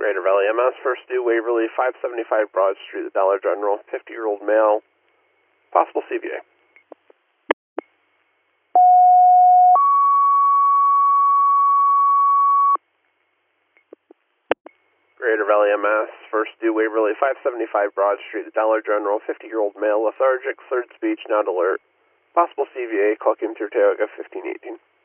Greater Valley MS, first due Waverly, 575 Broad Street, the Dollar General, 50-year-old male, possible CVA. Greater Valley MS, first due Waverly, 575 Broad Street, the Dollar General, 50-year-old male, lethargic, third speech, not alert, possible CVA, call Kim through Tioga, 1518.